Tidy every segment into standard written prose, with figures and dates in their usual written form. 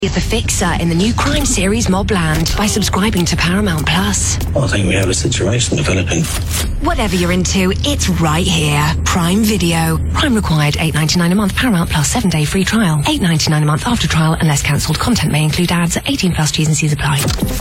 The Fixer in the new crime series Mobland by subscribing to Paramount Plus. Well, I think we have a situation developing. Whatever you're into, it's right here. Prime Video. Prime required $8.99 a month. Paramount Plus 7-day free trial. $8.99 a month after trial unless cancelled. Content may include ads. 18 plus T's and C's apply.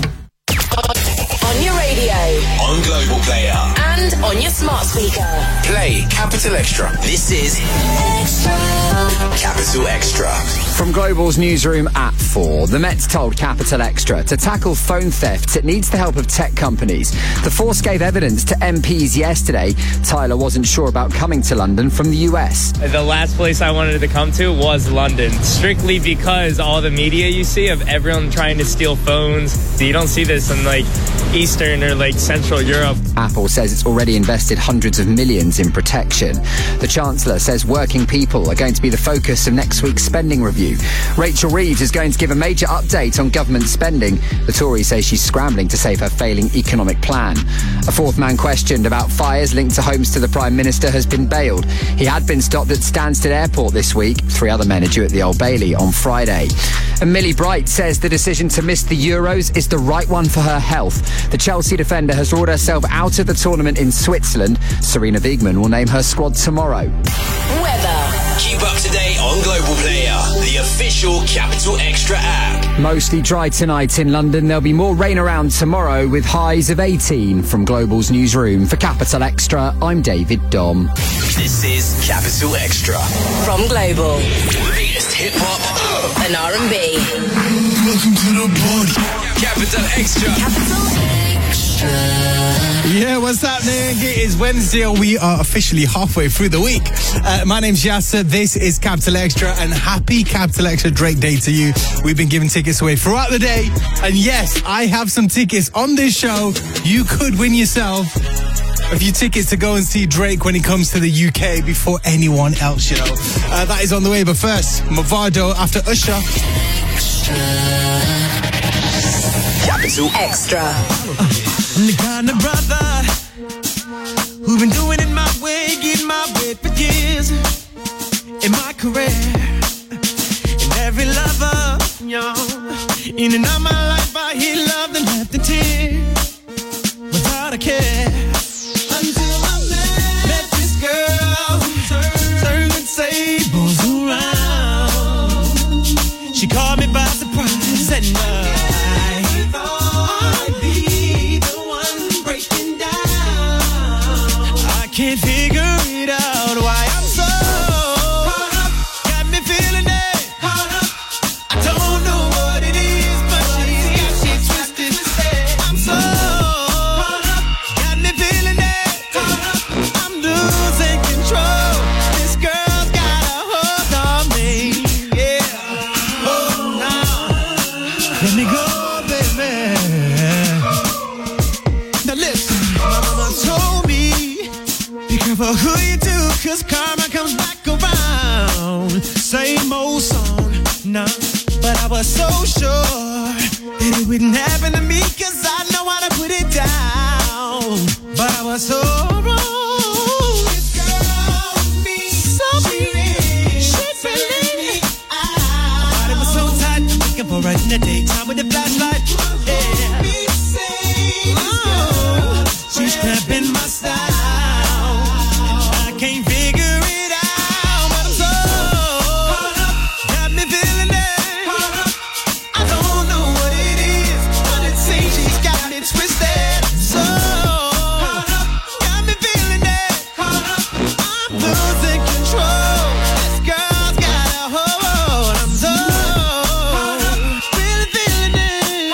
On your radio. On Global Player. And on your smart speaker. Play Capital Extra. This is Extra. Capital Extra. From Global's newsroom at 4, the Met's told Capital Extra to tackle phone thefts, it needs the help of tech companies. The force gave evidence to MPs yesterday. Tyler wasn't sure about coming to London from the US. The last place I wanted to come to was London, strictly because all the media you see of everyone trying to steal phones. You don't see this in like Eastern or like Central Europe. Apple says it's already invested hundreds of millions in protection. The Chancellor says working people are going to be the focus of next week's spending review. Rachel Reeves is going to give a major update on government spending. The Tory says she's scrambling to save her failing economic plan. A fourth man questioned about fires linked to homes to the Prime Minister has been bailed. He had been stopped at Stansted Airport this week. 3 other men are due at the Old Bailey on Friday. And Millie Bright says the decision to miss the Euros is the right one for her health. The Chelsea defender has ruled herself out of the tournament in Switzerland. Serena Wiegmann will name her squad tomorrow. Weather. Keep up to date on Global Player, the official Capital Extra app. Mostly dry tonight in London. There'll be more rain around tomorrow with highs of 18. From Global's newsroom for Capital Extra, I'm David Dom. This is Capital Extra. From Global. Latest hip-hop and R&B. Welcome to the party. Capital Extra. Capital Extra. Yeah, what's happening? It is Wednesday and we are officially halfway through the week. My name's Yasser, this is Capital Extra, and happy Capital Extra Drake Day to you. We've been giving tickets away throughout the day, and yes, I have some tickets on this show. You could win yourself a few tickets to go and see Drake when he comes to the UK before anyone else, you know. That is on the way, but first, Movado after Usher. Capital Extra. I'm the kind of brother who've been doing it my way, getting my way for years in my career. And every lover, yo, in and out my life, I hear love and left the tears without a care. Until I met this girl, turning tables around. She caught me by surprise and can't figure it out why I'm so caught up, got me feeling it, caught up. I don't know what it is, but she's got me twisted. I'm so caught up, got me feeling it, caught up. I'm losing control. This girl's got a hold on me, yeah. Oh, now let me go, baby. Now listen, my mama told me, be careful who you do, cause karma comes back around. Same old song, nah. But I was so sure that it wouldn't happen to me, cause I know how to put it down. But I was so wrong. This girl with me, so she really my body was so tight, looking for her in the daytime with the flashlight. Yeah. Oh, she's cramping my style. Can't figure it out, but I'm so caught up, got me feeling it, caught up. I don't know what it is, but it seems she's got me twisted. So caught up, got me feeling it, caught up. I'm losing control. This girl's got a hold. I'm so caught up, really feeling it.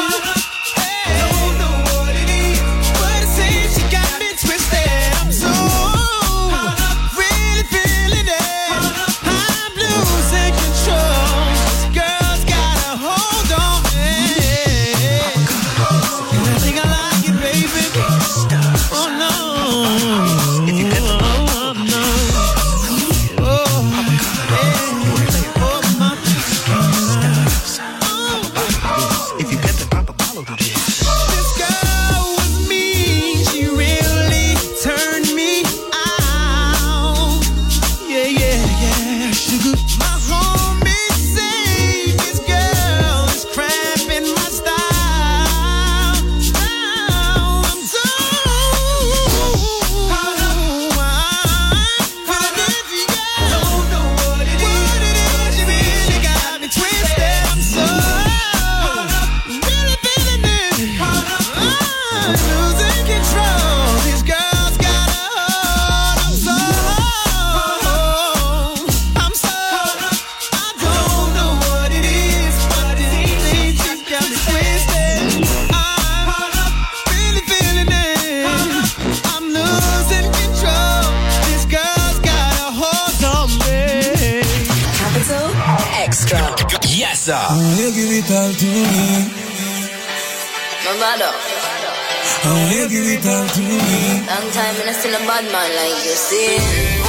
Vanessa. You give it all to me. No matter. You give it all to me. Long time and I still a bad man like you see.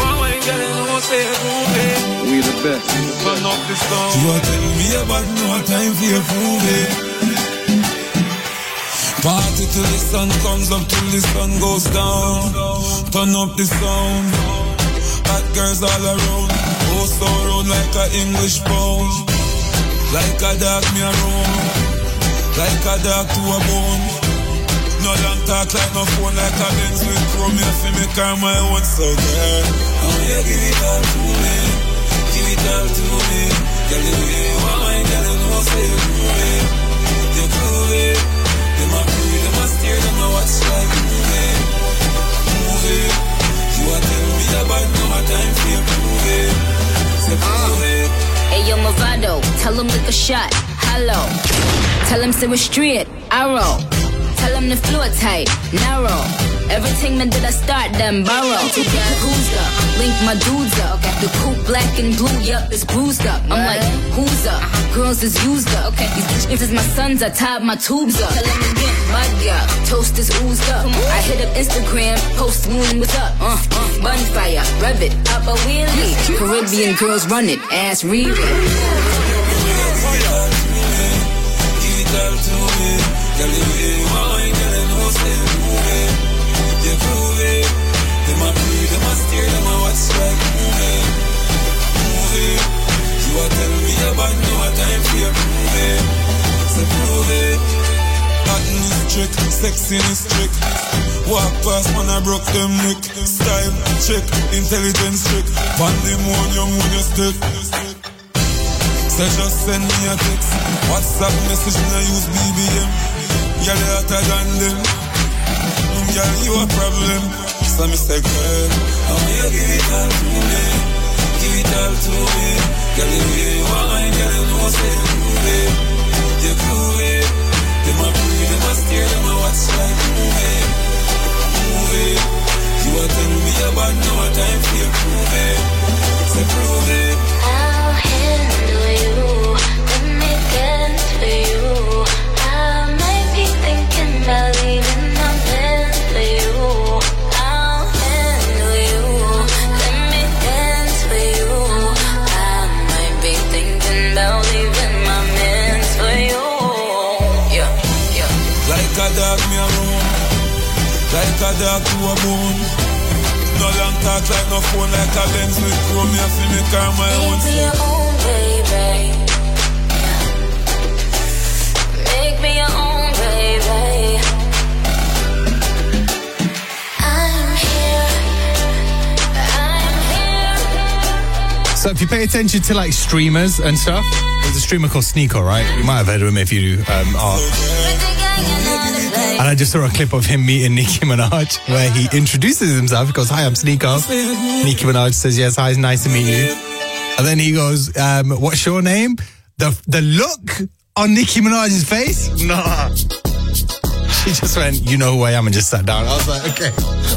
We the best. You are telling me about no time for your prove it. Party till the sun comes up, till the sun goes down. Turn up the sound. Hot girls all around. Oh, so round like a English pound. Like a dog me around. Like a dog to a bone. No long talk like no phone, like a Benz with chrome. You feel me car my own, so girl. Oh, yeah, give it all to me. Give it all to me. Girl, the way you want my girl, you know say you prove it. You prove it. Them a prove, them a steer, them a watch like move it. Move it. You a tell me about no time for you prove it. Say prove it. Hey yo Movado, tell him lick a shot, hello. Tell him say we're straight, arrow. Tell him the floor tight, narrow. Everything man did I start them borrow. Who's up? Link my dudes up. Got the coupe black and blue, yup, it's bruised up. I'm like, who's up? Girls is used up. Okay, these bitches is my sons, I tied my tubes up. Tell him again, mud up. Toast is oozed up. I hit up Instagram, post moon, what's up? Bonfire, rev it, pop a wheelie. Caribbean girls run it, ass real. Give it all to me. Girl, the way you want, girl, I know say you prove it. You prove it. Them a prove, them a steer, them a watch like move it. Move it. You a tell me about no time for you prove it. So prove it. Acting is trick, sexy is trick. Walk past when I broke them neck. Style, check, intelligence trick. Pandemonium when you stick. So just send me a text. WhatsApp message and I use BBM. You're hotter than them. Girl, you a problem. So me say, girl, how you give it all to me? Give it all to me. Girl, the way you want, girl, you know say you prove it. You prove it. Them a prove, them a steer, them a watch like move it. Move it. You a tell me about no time for you prove it. Say prove it. I'll handle you. Let me dance for you. I might be thinking about leaving my man for you. I'll handle you. Let me dance for you. I might be thinking about leaving my man for you. Yeah, yeah. Like a dog me a roam. Like a dog to a bone. No long talk like no phone, like a Benz with chrome. Me a feel me car my own. Make me your own, baby. Make me your own, baby. I'm here. I'm here. So if you pay attention to like streamers and stuff, there's a streamer called Sneeko, right? You might have heard of him if you are. And I just saw a clip of him meeting Nicki Minaj where he introduces himself. He goes, "Hi, I'm Sneeko." Nicki Minaj says, "Yes, hi, it's nice to meet you." And then he goes, "What's your name?" The look on Nicki Minaj's face, nah. She just went, "You know who I am," and just sat down. I was like, okay.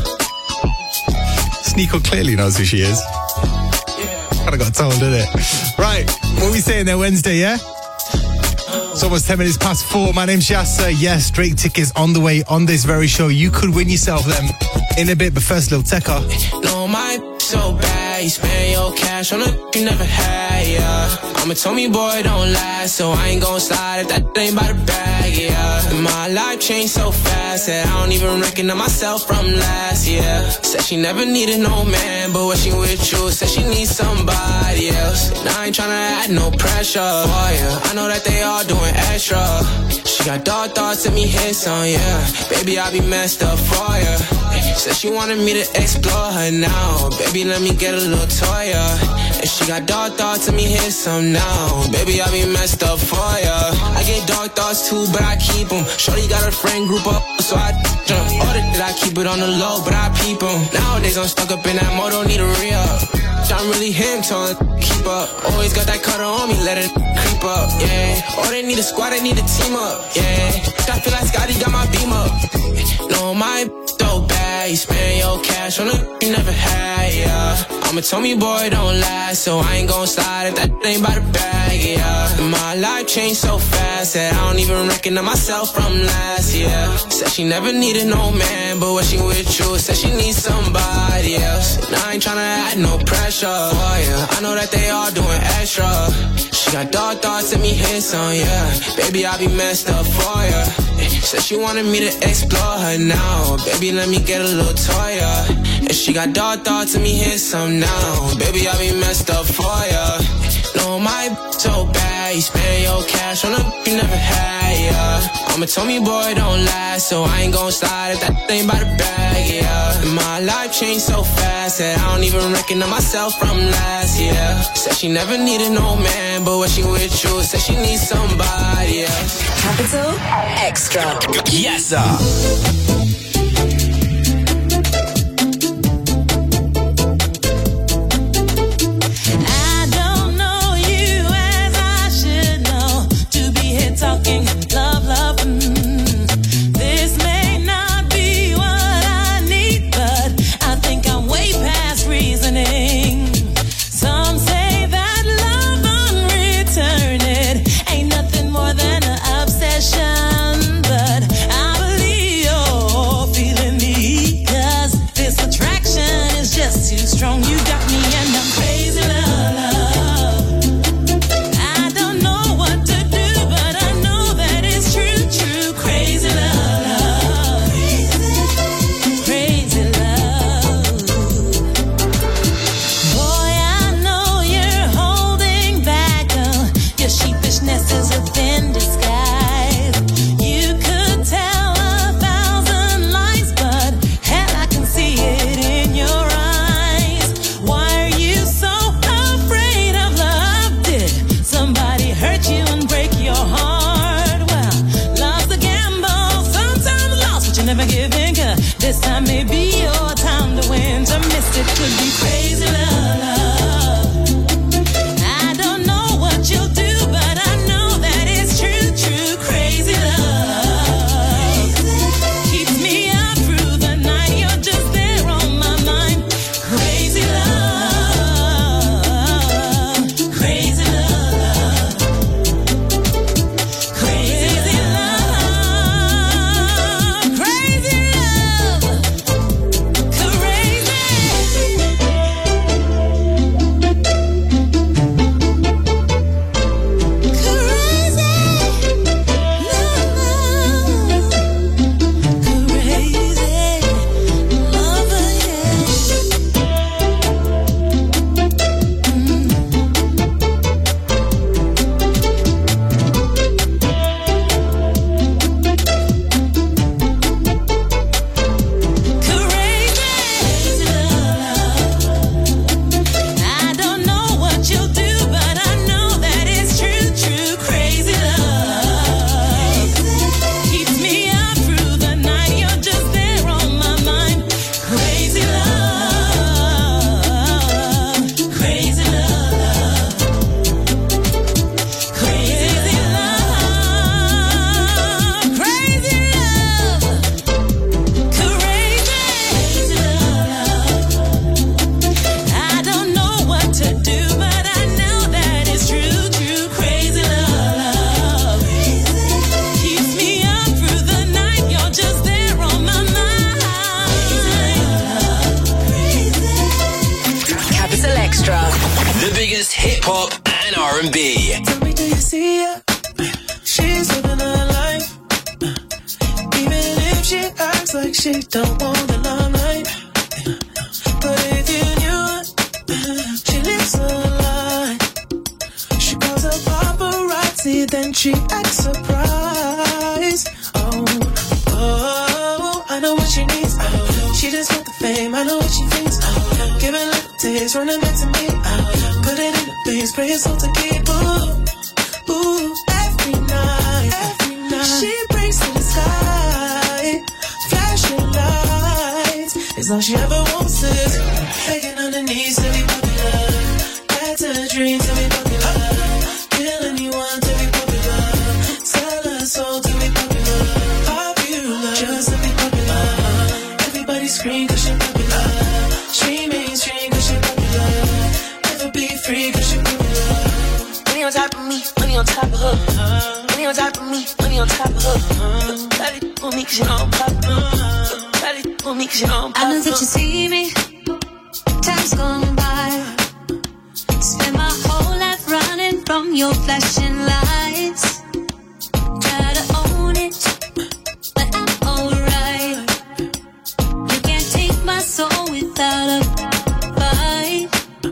Sneeko clearly knows who she is. Kind of got told, didn't it? Right, what are we saying there Wednesday, yeah? It's almost 10 minutes past 4. My name's Yasser. Yes, Drake tickets on the way on this very show. You could win yourself them in a bit, but first, little Tekka. No, my so bad. You spend your cash on a you never had, yeah. I'm a Tommy boy, don't lie, so I ain't gon' slide if that ain't by the bag, yeah. My life changed so fast that I don't even recognize myself from last year. Said she never needed no man, but when she with you, said she needs somebody else. And I ain't tryna add no pressure for you. I know that they all doing extra. She got dark thoughts and me hit some, yeah. Baby, I be messed up for you. Said she wanted me to explore her now. Baby, let me get a little toya. And she got dark thoughts and me hit some now. Baby, I be messed up for ya. I get dark thoughts too, but I keep them. Shorty got her friend group up, so I jump. Ordered that I keep it on the low, but I peep them. Nowadays I'm stuck up in that mode, don't need a re-up. I'm really him, telling keep up. Always got that cutter on me, let it creep up, yeah. Oh, they need a squad, they need a team up, yeah. I feel like Scotty got my beam up. No, my so bad. bad. You spend your cash on a you never had, yeah. Mama told me, boy, don't lie, so I ain't gon' slide if that ain't by the bag, yeah. And my life changed so fast that I don't even recognize myself from last year. Said she never needed no man, but when she with you, said she needs somebody else. And I ain't tryna add no pressure, oh yeah. I know that they all doing extra. She got dark thoughts, let me hit some, yeah. Baby, I be messed up for ya. Said she wanted me to explore her now. Baby, let me get a little toy, yeah. And she got dark thoughts, let me hit some now. Baby, I be messed up for ya. No, my so bad. You spend your cash on a you never had, yeah. Mama told me, boy, don't lie, so I ain't gon' slide if that ain't by the bag, yeah. And my life changed so fast that I don't even recognize myself from last year. Said she never needed no man, but when she with you, said she needs somebody else. Capital Extra. Yes, sir. Talking love, love. This may not be what I need, but I think I'm way past reasoning. Some say that love unreturned ain't nothing more than an obsession, but I believe you're feeling me, 'cause this attraction is just too strong. You got me and I'm crazy, love, love. This time may be your time to win. To miss it could be crazy, love, love. I don't know what you'll do, but I know that it's true, true, crazy love. Keeps me up through the night. You're just there on my mind. Crazy love, crazy love, crazy love, crazy love. The biggest hip hop and R&B. Tell me, do you see her? She's living her life. Even if she acts like she don't want the limelight. But if you knew her, she lives a lie. She calls her paparazzi, then she acts surprised. Oh, I know what she needs. She just want the fame, I know what she thinks. Give it little taste, running back to me. Put it in the base, pray it's all to keep. Ooh, every night. She breaks to the sky, flashing lights. It's all she ever wants is begging on her knees to be popular. That's her dream to be popular. Kill anyone to be popular. Sell her soul to be popular. Popular, just to be popular. Everybody scream her. Money on top of me, money on top of her. Daddy for me 'cause you know I'm popular. Daddy for me 'cause you know I'm popular. I know that you see me, time's gone by. Spend my whole life running from your flashing lights. Try to own it, but I'm alright. You can't take my soul without a fight.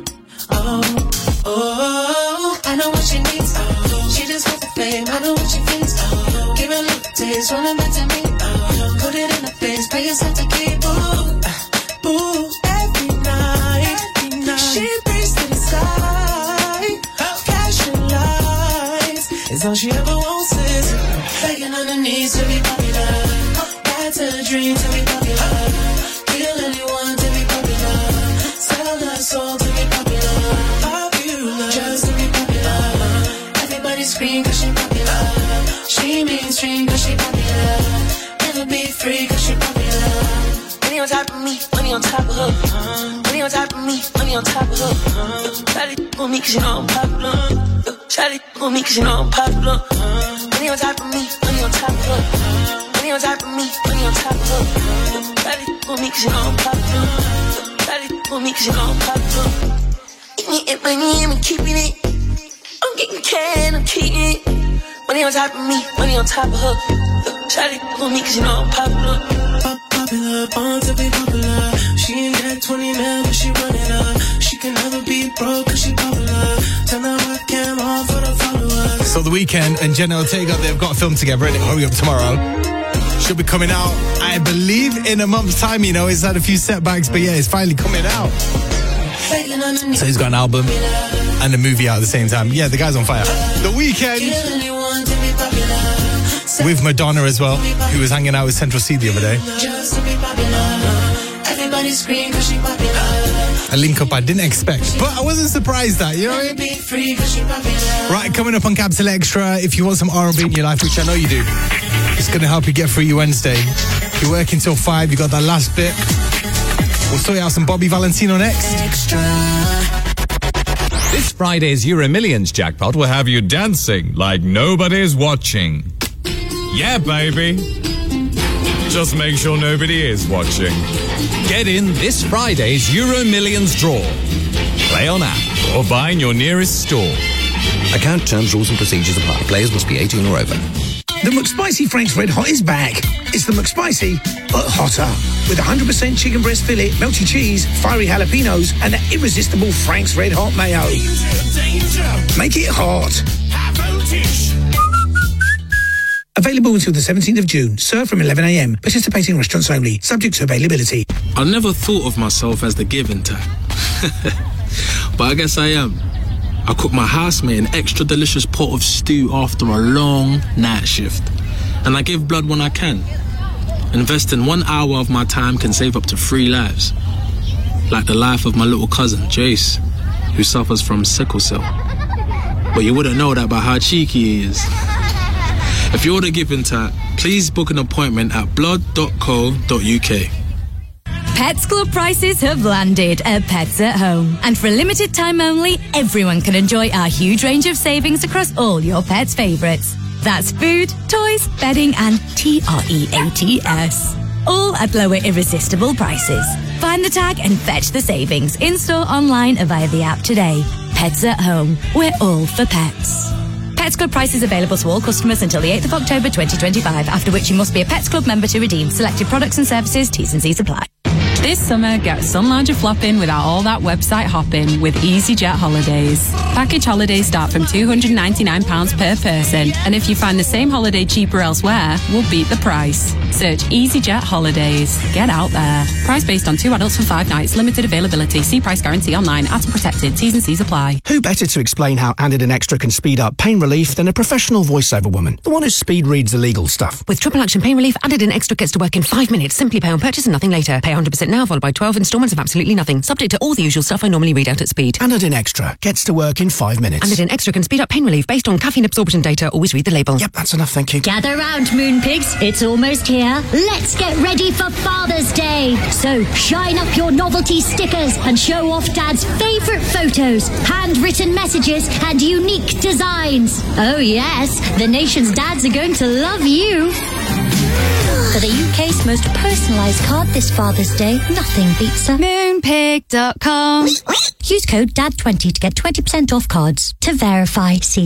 Oh, I know what she needs. She just wants the fame. I know what she feels. Give her a little taste, run it back to me. Put it in her face, pay yourself to keep. Ooh, every night. She prays to the sky. Cash and lies is all she ever wants is begging on her knees to be popular. That's her dream to be popular. Kill anyone to be popular. Sell her soul to be popular. Popular, just to be popular. Everybody scream 'cause she popular. She mainstream 'cause she popular. Never be free 'cause she popular. Money on top of me, money on top of her. Money on top of me, money on top of her. Shawty for me 'cause you know I'm popular. Shawty for me 'cause you know I'm popular. Money on top of me, money on top of her. Money on top of me, money on top of her. Shawty for me 'cause you know I'm popular. Shawty for me 'cause you know I'm popular. Eating it, money, I'm keeping it. I'm getting can, I'm keeping it. Money on top of me, money on top of her. Shawty for me 'cause you know I'm popular. Popular, born to be popular. She ain't got 20 mil, but she run it up. She can never be broke 'cause she popular. Turn the webcam on for the followers. So The Weeknd and Jenna Ortega, they've got a film together, and Hurry Up Tomorrow. Should be coming out, I believe, in a month's time. You know, it's had a few setbacks, but yeah, it's finally coming out. So he's got an album and a movie out at the same time. Yeah, the guy's on fire. The Weeknd with Madonna as well, who was hanging out with Central C the other day. A link up I didn't expect, but I wasn't surprised that, you know what I mean? Right, coming up on Capital Extra, if you want some R&B in your life, which I know you do, it's going to help you get through your Wednesday. You're working till 5, you got that last bit. We'll sort out some Bobby Valentino next. This Friday's Euro Millions jackpot will have you dancing like nobody's watching. Yeah, baby. Just make sure nobody is watching. Get in this Friday's Euro Millions draw. Play on app or buy in your nearest store. Account terms, rules and procedures apply. Players must be 18 or over. The McSpicy Frank's Red Hot is back. It's the McSpicy, but hotter. With 100% chicken breast fillet, melty cheese, fiery jalapenos, and that irresistible Frank's Red Hot mayo. Make it hot. Available until the 17th of June. Served from 11 a.m. Participating restaurants only. Subject to availability. I never thought of myself as the giving type. But I guess I am. I cook my housemate an extra delicious pot of stew after a long night shift. And I give blood when I can. Investing 1 hour of my time can save up to 3 lives. Like the life of my little cousin, Jace, who suffers from sickle cell. But you wouldn't know that by how cheeky he is. If you're the giving type, please book an appointment at blood.co.uk. Pets Club prices have landed at Pets at Home. And for a limited time only, everyone can enjoy our huge range of savings across all your pets' favourites. That's food, toys, bedding and TREATS. All at lower irresistible prices. Find the tag and fetch the savings in-store, online or via the app today. Pets at Home. We're all for pets. Pets Club prices available to all customers until the 8th of October 2025, after which you must be a Pets Club member to redeem selected products and services. T's and C's apply. This summer, get sun lounger flopping without all that website hopping with EasyJet Holidays. Package holidays start from £299 per person, and if you find the same holiday cheaper elsewhere, we'll beat the price. Search EasyJet Holidays. Get out there. Price based on 2 adults for 5 nights. Limited availability. See price guarantee online. Atom protected. T's and C's apply. Who better to explain how Anadin Extra can speed up pain relief than a professional voiceover woman? The one who speed reads the legal stuff. With triple action pain relief, Anadin Extra gets to work in 5 minutes. Simply pay on purchase and nothing later. Pay 100% 0% now, followed by 12 instalments of absolutely nothing. Subject to all the usual stuff I normally read out at speed. Anadin Extra gets to work in 5 minutes. Anadin Extra can speed up pain relief based on caffeine absorption data. Always read the label. Yep, that's enough, thank you. Gather round, moon pigs. It's almost here. Let's get ready for Father's Day. So, shine up your novelty stickers and show off Dad's favourite photos, handwritten messages and unique designs. Oh yes, the nation's dads are going to love you. For the UK's most personalised card this Father's Day, nothing beats a Moonpig.com. Use code DAD20 to get 20% off cards. To verify, see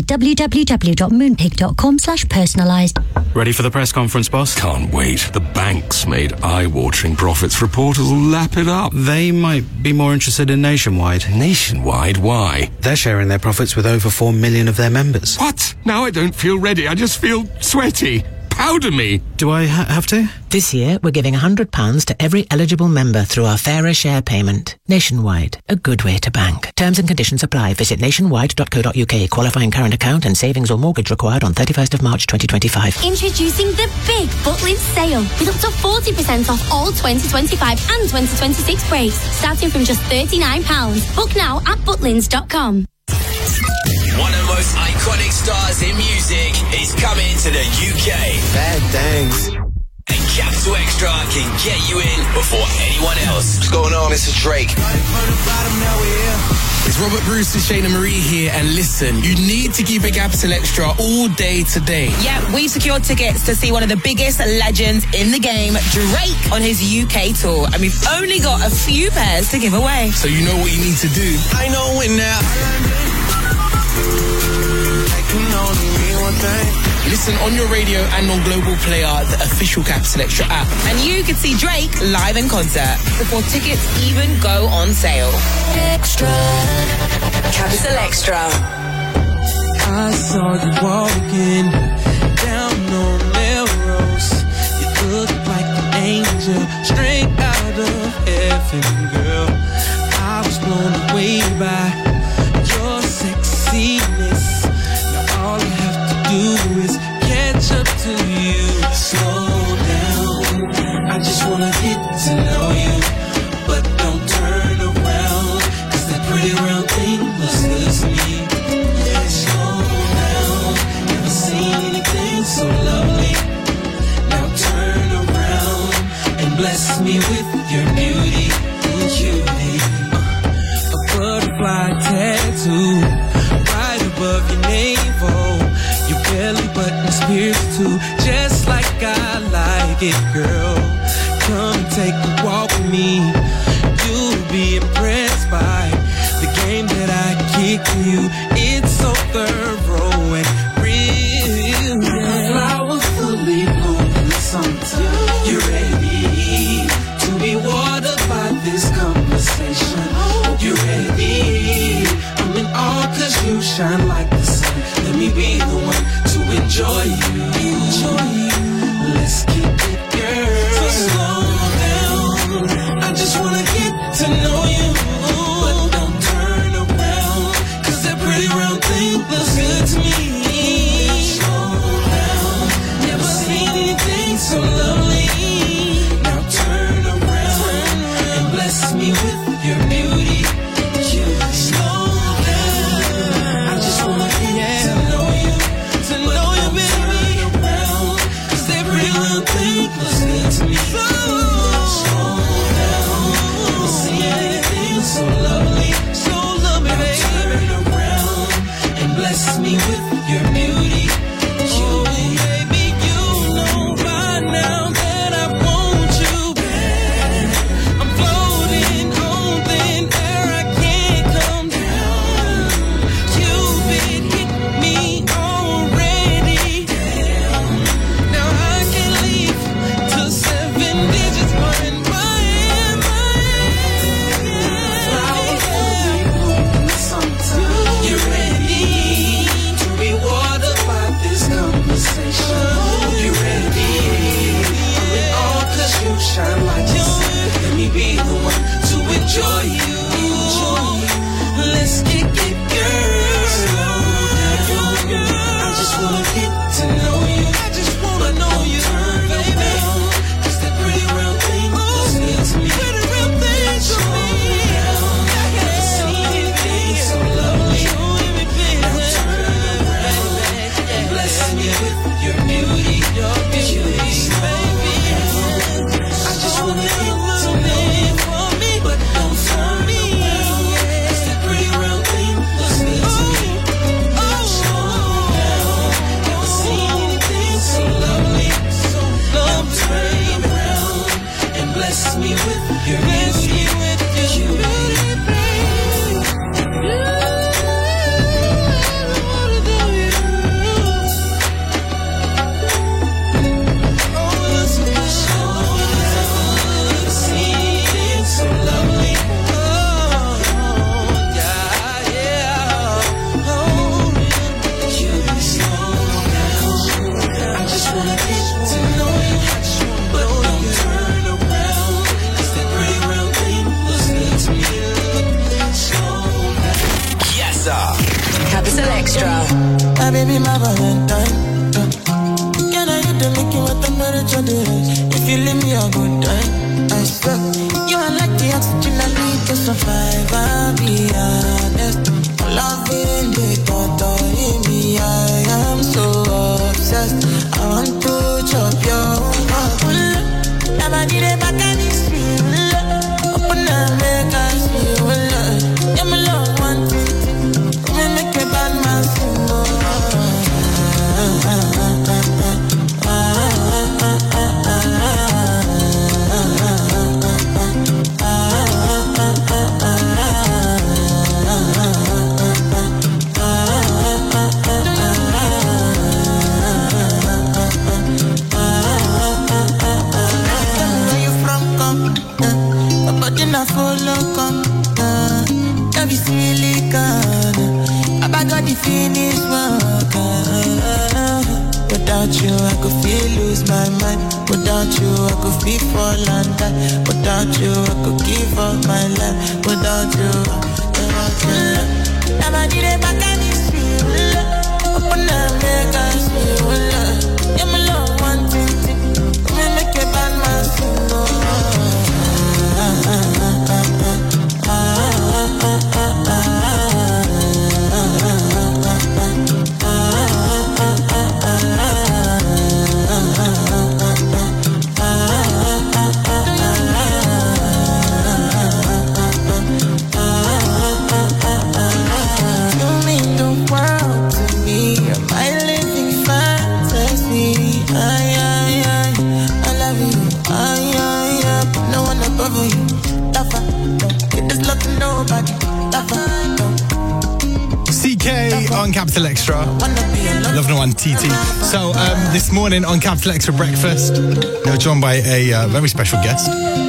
www.moonpig.com/personalised. Ready for the press conference, boss? Can't wait. The bank's made eye-watering profits. Reporters will lap it up. They might be more interested in Nationwide. Nationwide? Why? They're sharing their profits with over 4 million of their members. What? Now I don't feel ready. I just feel sweaty. Powder me. Do I have to? This year, we're giving £100 to every eligible member through our Fairer Share payment. Nationwide, a good way to bank. Terms and conditions apply. Visit nationwide.co.uk. Qualifying current account and savings or mortgage required on 31st of March 2025. Introducing the big Butlins sale with up to 40% off all 2025 and 2026 brakes, starting from just £39. Book now at butlins.com. One of the most iconic stars in music is coming to the UK. Bad things. And Capital Extra can get you in before anyone else. What's going on? This is Drake. It's Robert Bruce and Shayna Marie here, and listen, you need to keep it Capital Extra all day today. Yeah, we've secured tickets to see one of the biggest legends in the game, Drake, on his UK tour, and we've only got a few pairs to give away. So you know what you need to do. I know it now. Listen on your radio and on Global Player, the official Capital Extra app. And you can see Drake live in concert before tickets even go on sale. Extra. Capital Extra. I saw you walking down on Melrose. You look like an angel straight out of heaven, girl. I was blown away by your sexiness. Now all I have to do is catch up to you. Slow down, I just wanna get to know you. But don't turn around, cause that pretty round thing looks good to me. Slow down, never seen anything so lovely. Now turn around and bless me with your beauty, cutie. A butterfly tattoo right above your navel. Your belly button is pierced too, just like I like it, girl. Come and take a walk with me. You'll be impressed by the game that I kick to you. It's so thorough and real. The flowers fully bloom in the summertime. You're ready to be watered by this conversation. You're ready. I'm in awe cause you shine like the sun. Let me be the one to enjoy you. Let's keep it, girl. So slow down, I just wanna get to know you. But don't turn around, cause that pretty round thing looks never do this. If you leave me, I go die. I swear. You are like the oxygen I need to survive. I'll be honest. Loving the thought in me. I am so obsessed. I want to chop your heart. Never did it back and it's real. Open up, make us feel. Yeah, my love one thing. We make a bad man sing. Finish work. Without you, I could feel lose my mind. Without you, I could feel fall and die. Without you, I could give up my life. Without you, never did it back and it's real. Open up, make us feel. Yeah, my love, one thing. We make a bad man sing. CK on Capital Extra. Love No One TT. So this morning on Capital Extra Breakfast, they're joined by a very special guest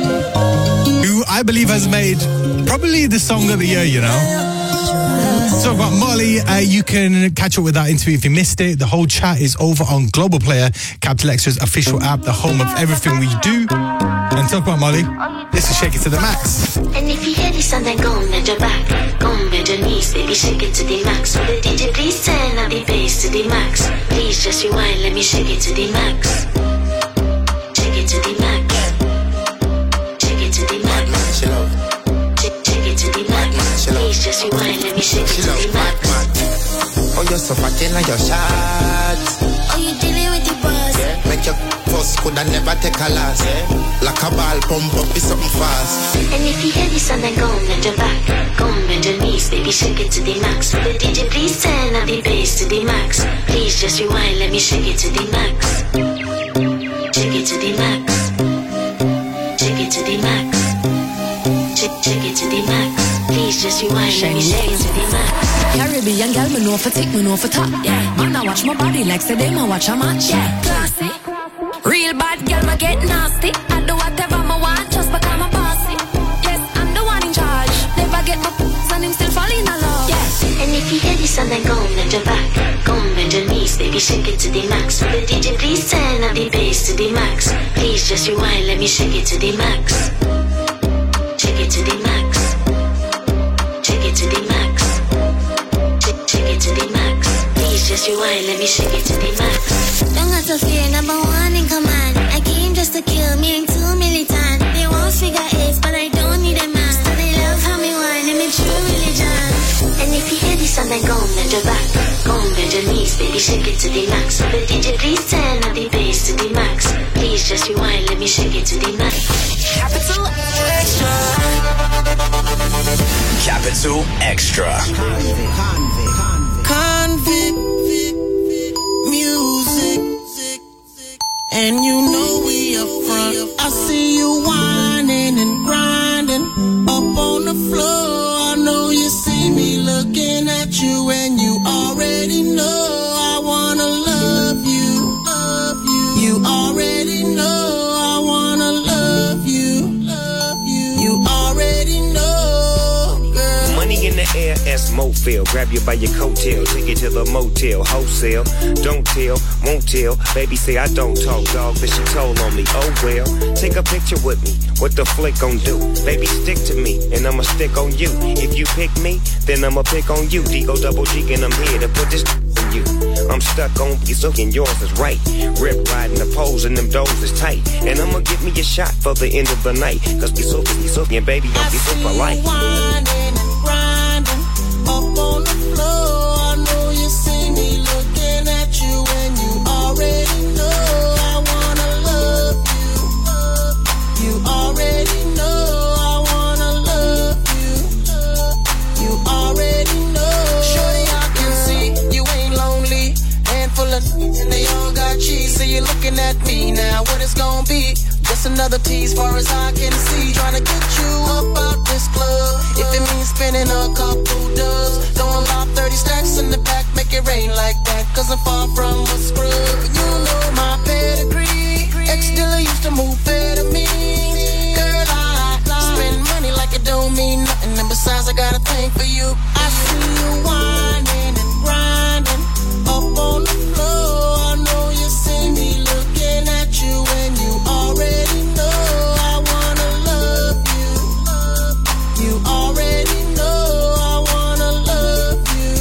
who I believe has made probably the song of the year, you know. So about Molly, you can catch up with that interview if you missed it. The whole chat is over on Global Player, Capital Extra's official app, the home of everything we do. And talk about Molly, this is Shake It to the Max. And if you hear this and then go on bend your back, go on bend your knees, baby, shake it to the max. Will the DJ please turn up the bass to the max? Please just rewind, let me shake it to the max. Shake it to the max. Shake it to the max. Shake it to the max. Please just rewind, let me shake it to the max. Oh, you're so fat in your shot. Oh, you dealing with the boss? Yeah. Make your first could I never take a last. Yeah. Like a ball pump up, it's something fast. And if you hear this and then go on bend your back, go on bend your knees, baby, shake it to the max. Will the DJ please turn up the bass to the max? Please just rewind, let me shake it to the max. Shake it to the max. Shake it to the max. Shake it to the max. Please just rewind, let me shake it to the max. Caribbean girl, me know for tick, me know for top. Yeah, man, I watch my body like say them, I watch a match. Yeah, classy. Real bad girl, me get nasty. I do whatever I want, just because I'm a bossy. Yes, I'm the one in charge. Never get my and him still falling in love. Yeah, and if you hear this and then go on bend your back, go on bend your knees, baby, shake it to the max. Will the DJ please turn up the bass to the max? Please just rewind, let me shake it to the max. Shake it to the max. Shake it to the max. Shake it to the max. Please just rewind, let me shake it to the max. Don't have to fear, number one in command. I came just to kill me, ain't too militant. They won't figure it, but I don't need a man. So they love how me whine, and me true religion. And if you hear this and then go on bend your back, go on bend your knees, baby, shake it to the max. Will the DJ please turn up the bass to the max? Please just rewind, let me shake it to the max. Capital Extra. Capital Extra. Convict music, and you know we up front. I see you whining and grinding up on the floor. I know you see me looking at you, and you already know I wanna love you, love you. You already know I wanna love you, love you. You already know, girl. Money in the air, as Mofil. Grab you by your coattail, take you to the motel, wholesale. Don't tell, won't tell. Baby say I don't talk, dog, but she told on me. Oh well, take a picture with me. What the flick gon' do? Baby, stick to me, and I'ma stick on you. If you pick me, then I'ma pick on you. D-O double G, and I'm here to put this on you. I'm stuck on you, so and yours is right. Rip riding the poles and them doors is tight. And I'ma give me a shot for the end of the night. Cause be so and baby, don't be so polite. Winding and grinding up on the floor. I know you see me looking at you and you already know I wanna love you. You already know I wanna love you. You already know. Shorty, I can see you ain't lonely and full of and they all got cheese. So you're looking at me now. What it's gonna be? Just another tease far as I can see. Trying to get you up out this club. If it means spending a couple dubs. Throwing about 30 stacks in the back. Make it rain like that. Cause I'm far from a scrub. You know my pedigree. Ex-dealer used to move better me. Girl, I spend money like it don't mean nothing. And besides, I got a thing for you. I see you whining and grinding up on the floor. I know you see me looking at you and you already know I wanna love you. You already know I wanna love you.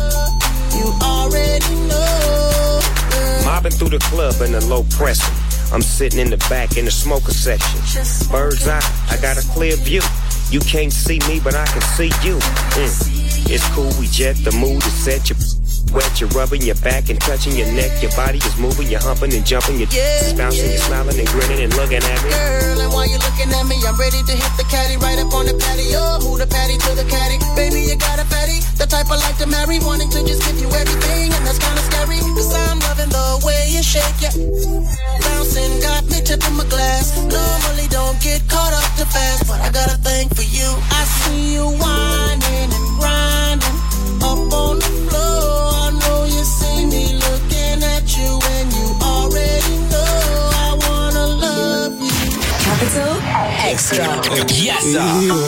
You already know. Mobbing through the club in a low pressing. I'm sitting in the back in the smoker section. Bird's eye, I got a clear view. You can't see me, but I can see you. It's cool, we jet, the mood is set. You're wet, you're rubbing your back and touching your neck. Your body is moving, you're humping and jumping. You're bouncing, you're smiling and grinning and looking at me. Girl, and while you're looking at me, I'm ready to hit the caddy right up on the patio. Who the patty to the caddy? Baby, you got a fatty. The type I like to marry, wanting to just give you everything. And that's kinda scary, cause I'm loving the way you shake ya. Bouncing got me tipping my glass. Normally don't get caught up too fast, but I got a thing for you. I see you whining and grinding up on the floor. I know you see me looking at you and you already know I wanna love you. Capital Extra. Yes, sir.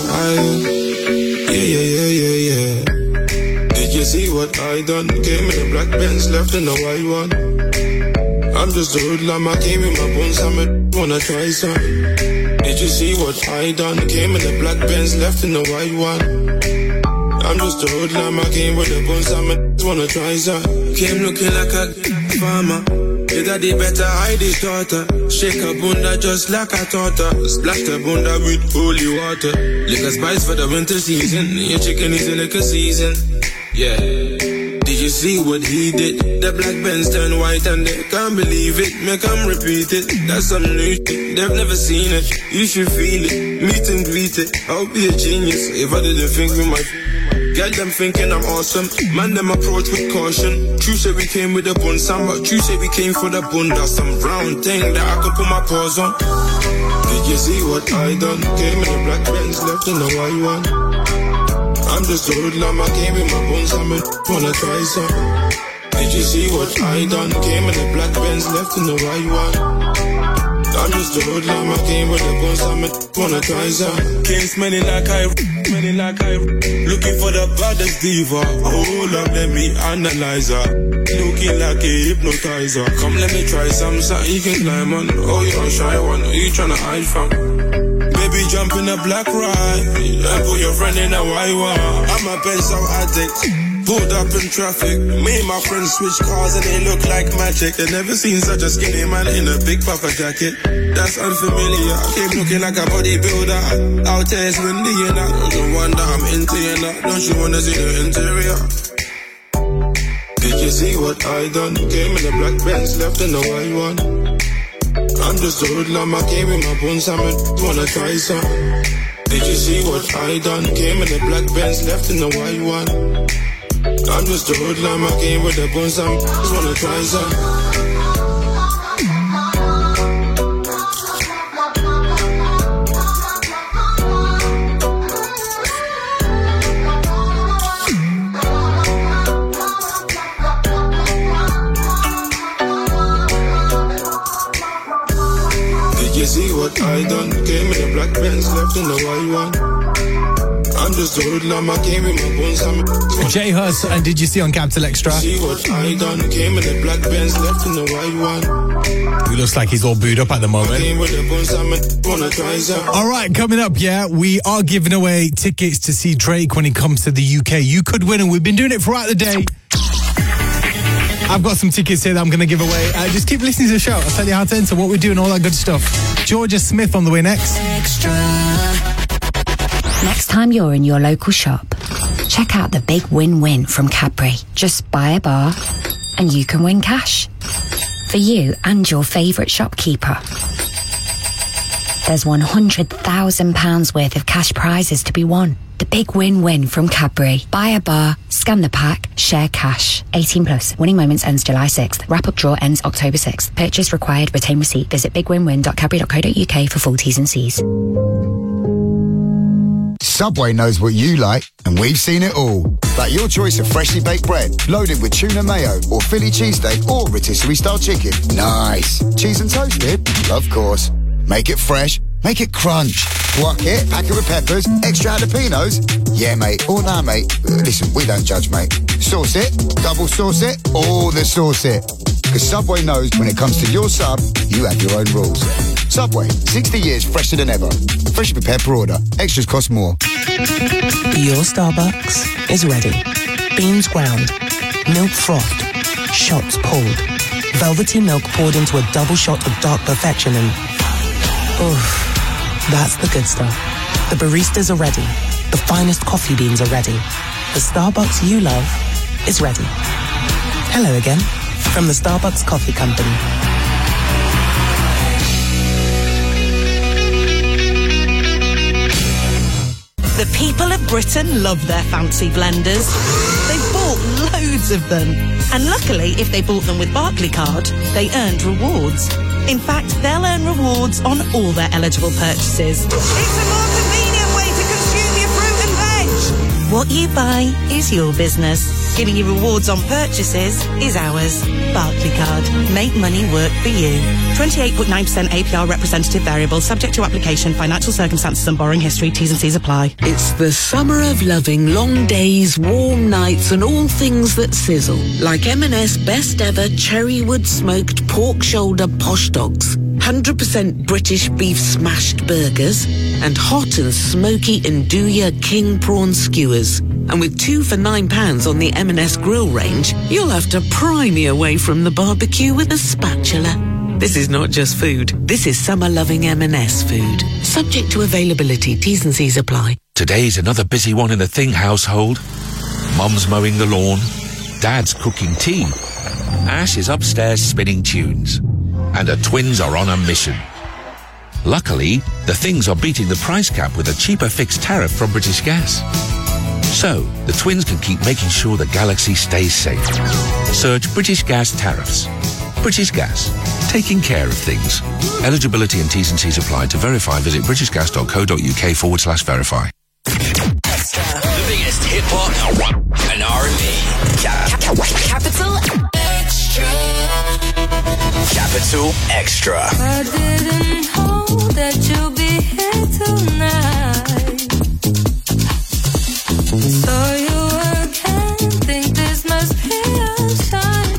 Yeah. Did you see what I done? Came in the black Benz, left in the white one. I'm just a hoodlum, I came in my bones, I wanna try some. Did you see what I done? Came in the black Benz, left in the white one. I'm just a hoodlum, I came with the bones, I wanna try some. Came looking like a farmer. Your daddy better hide his daughter. Shake a bunda just like I taught her. Splash the bunda with holy water. Liquor spice for the winter season. Your chicken is in liquor season. Yeah. Did you see what he did? The black Benz turned white and they can't believe it. Make them repeat it. That's some new shit. They've never seen it. You should feel it. Meet and greet it. I'll be a genius if I didn't think we might. Get them thinking I'm awesome. Man, them approach with caution. True say we came with the bun, some, but true say we came for the bunda. Some round thing that I could put my paws on. Did you see what I done? Came in the black Benz, left in the white one. I'm just a hoodlum, I came in my bones, I'm wanna try some. Did you see what I done? Came in the black Benz, left in the white one. I'm just a hoodlum, I came with the bones, I'm wanna try some. Came smelling like I looking for the baddest diva. Hold up, let me analyze her. Looking like a hypnotizer. Come, let me try some, something you can climb on. Oh, you're a shy one, who you tryna hide from? Baby, jump in a black ride and put your friend in a white one. I'm a pencil addict. Pulled up in traffic. Me and my friends switch cars and they look like magic. They never seen such a skinny man in a big puffer jacket. That's unfamiliar. Came looking like a bodybuilder. Out there it's windy and I don't wonder I'm into you now. Don't you wanna see the interior? Did you see what I done? Came in the black Benz, left in the white one. I'm just a hoodlum, I came in my bones, I wanna try some. Did you see what I done? Came in the black Benz, left in the white one. I'm just a hoodlum, I came with the bones, I wanna try some. You see what I done? Came in the black Benz, left in the white one. I'm just a hoodlum, I came in my bones. J Hus, and did you see on Capital Extra? See what I done? Came in the black Benz, left in the white one. He looks like he's all booed up at the moment. All right, coming up, we are giving away tickets to see Drake when he comes to the UK. You could win, and we've been doing it throughout the day. I've got some tickets here that I'm going to give away. Just keep listening to the show. I'll tell you how to enter, what we're doing, all that good stuff. Georgia Smith on the way next. Extra. Next time you're in your local shop, check out the big win-win from Cadbury. Just buy a bar and you can win cash. For you and your favourite shopkeeper. There's £100,000 worth of cash prizes to be won. The big win-win from Cadbury. Buy a bar, scan the pack, share cash. 18 plus. Winning moments ends July 6th. Wrap-up draw ends October 6th. Purchase required. Retain receipt. Visit bigwinwin.cadbury.co.uk for full T's and C's. Subway knows what you like, and we've seen it all. Like your choice of freshly baked bread, loaded with tuna mayo, or Philly cheesesteak, or rotisserie-style chicken. Nice. Cheese and toasted? Of course. Make it fresh, make it crunch. Guac it, pack it with peppers, extra jalapenos. Yeah, mate. Or nah, mate. Listen, we don't judge, mate. Sauce it, double sauce it, all the sauce it. Because Subway knows when it comes to your sub, you have your own rules. Subway, 60 years fresher than ever. Freshly prepared per order. Extras cost more. Your Starbucks is ready. Beans ground, milk frothed, shots pulled, velvety milk poured into a double shot of dark perfection and... oof, that's the good stuff. The baristas are ready. The finest coffee beans are ready. The Starbucks you love is ready. Hello again, from the Starbucks Coffee Company. The people of Britain love their fancy blenders. They've bought loads of them. And luckily, if they bought them with Barclaycard, they earned rewards. In fact, they'll earn rewards on all their eligible purchases. It's a more convenient way to consume your fruit and veg. What you buy is your business. Giving you rewards on purchases is ours. Barclaycard. Make money work for you. 28.9% APR representative variable, subject to application, financial circumstances and borrowing history. T's and C's apply. It's the summer of loving long days, warm nights and all things that sizzle. Like M&S best ever cherrywood smoked pork shoulder posh dogs. 100% British beef smashed burgers and hot and smoky Nduja king prawn skewers. And with 2 for £9 on the M&S grill range, you'll have to pry me away from the barbecue with a spatula. This is not just food. This is summer-loving M&S food. Subject to availability. T's and C's apply. Today's another busy one in the Thing household. Mum's mowing the lawn. Dad's cooking tea. Ash is upstairs spinning tunes. And the twins are on a mission. Luckily, the Things are beating the price cap with a cheaper fixed tariff from British Gas. So, the twins can keep making sure the galaxy stays safe. Search British Gas tariffs. British Gas. Taking care of things. Eligibility and T's and C's apply. To verify, visit britishgas.co.uk/verify. The biggest hip-hop and R&B. Capital Extra. Capital Extra. I didn't know that you'd be here tonight. Saw you again, think this must be a sign.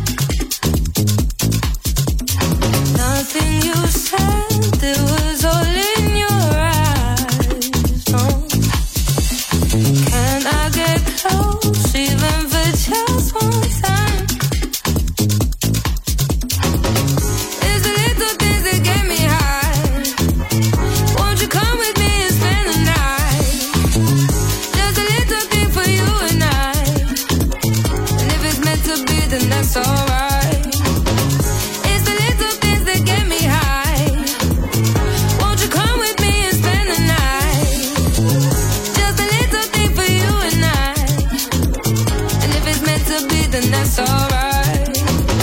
Nothing you said, it was all in your eyes. Oh. Can I get close, even for just one time? It's the little things that get me high. Won't you come with me and spend the night? Just a little thing for you and I. And if it's meant to be, then that's alright. It's the little things that get me high. Won't you come with me and spend the night? Just a little thing for you and I. And if it's meant to be, then that's alright.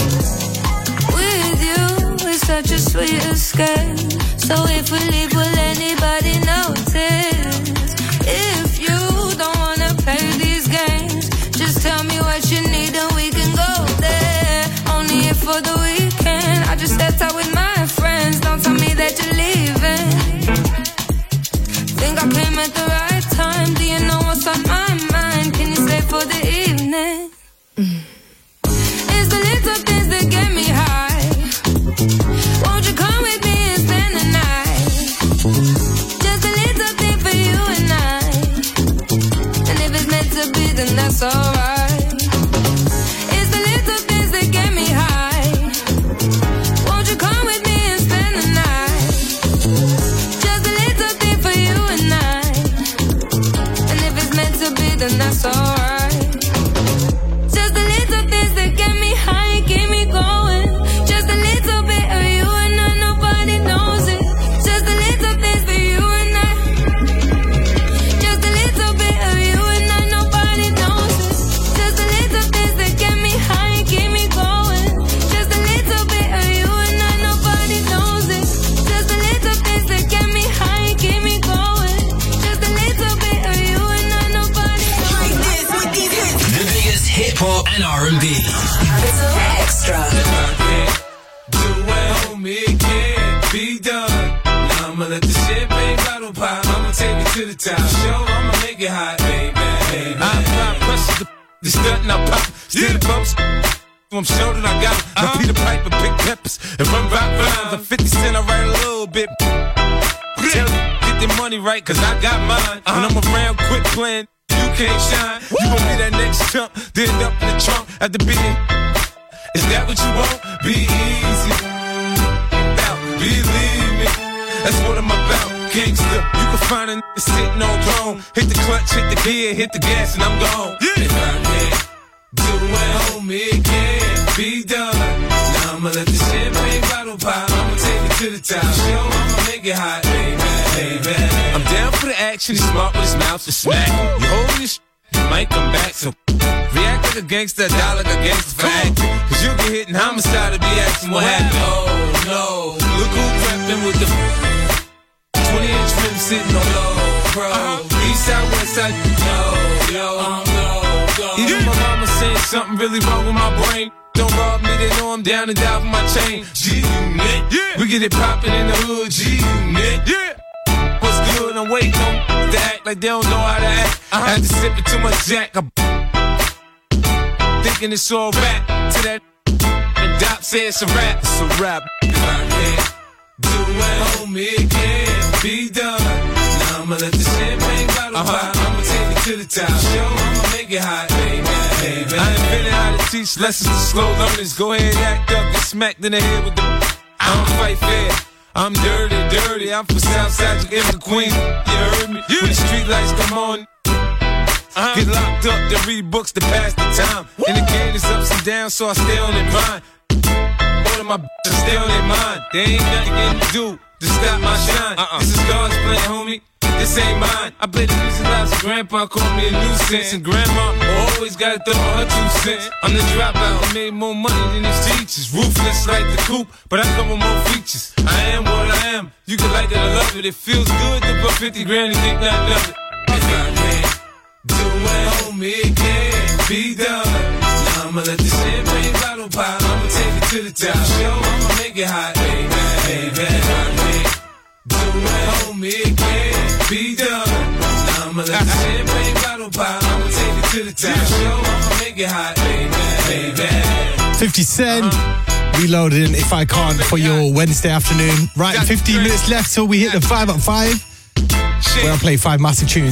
With you, it's such a sweet escape. So if we leave, will anybody notice? If you don't wanna play these games, just tell me what you need and we can go there. Only if for the weekend, I just stepped out with my friends. Don't tell me that you're leaving. Think I came at the right time. Do you know what's on my mind? Can you stay for the evening? It's the little things that get me high. Won't you come with me and spend the night? and R&B. Capital Extra. Do it, homie, it can't be done. Now I'ma let the champagne bottle pop. I'ma take it to the top. Show, I'ma make it hot, baby. I apply pressure, the stunt and I pop. Still the bumps. I'm sure that I got it. I Peter Piper, pick peppers, and run rock rhymes. I'm 50 Cent, I write a little bit. Tell me, get the money right, cause I got mine. When I'm around, quit playing, you can't shine. You gon' be that next chump, then end up in the trunk at the beginning. Is that what you want? Be easy. Now, believe me, that's what I'm about. Gangsta, you can find a nigga sitting on throne. Hit the clutch, hit the gear, hit the gas, and I'm gone. If I can't do it, homie, it can't be done. Now I'ma let the champagne bottle pop. I'ma take it to the top. Show, I'ma make it hot, baby. I'm down for the action. He's smart with his mouth to smack. You hold this might come back, so react like a gangster, die like a gangster for acting. Cause you get hit and homicide to be asking what happened. Oh no, look who prepping with the 20-inch rim sitting on low, bro. East side, west side, yo. Even my mama saying something really wrong with my brain. Don't rob me, they know I'm down and die for my chain. G-Unit, yeah. We get it poppin' in the hood, G-Unit, yeah. What's good? I'm waiting on to act like they don't know how to act. I had to sip it too much Jack. Thinking it's all rap to that. And Doc said it's a rap. It's a rap. If I can't do it, homie, it can't be done. Now I'ma let the champagne bottle pop. I'ma take it to the top. Show, I'ma make it hot, baby. I invented how to teach lessons to slow learners. Go ahead, act up, get smacked in the head with the. I don't fight fair. I'm dirty. I'm from Southside, you in the Queen. You heard me? When the street lights come on, get locked up, then read books to pass the time. And the game is ups and downs, so I stay on their mind. All of my bitches stay on their mind. There ain't nothing to do to stop my shine. This is God's plan, homie. This ain't mine. I play the music loud, so grandpa called me a nuisance. And grandma always gotta throw her 2 cents. I'm the dropout, I made more money than these teachers. Ruthless like the coupe, but I come with more features. I am what I am. You can like it or love it. It feels good to put 50 grand and think nothing of it. If I can't do it, homie, it can't be done. Now I'ma let the champagne bottle pop. I'ma take it to the top. Show, I'ma make it hot, baby. If I can't do it, homie, it can't be done. Now I'ma let the champagne bottle pop. I'ma take it to the top. Show, I'ma make it hot, baby. 50 Cent. Reloading If I Can't for your Wednesday afternoon. Right, 15 minutes left till we hit the 5 at 5. Where I play 5 massive tunes.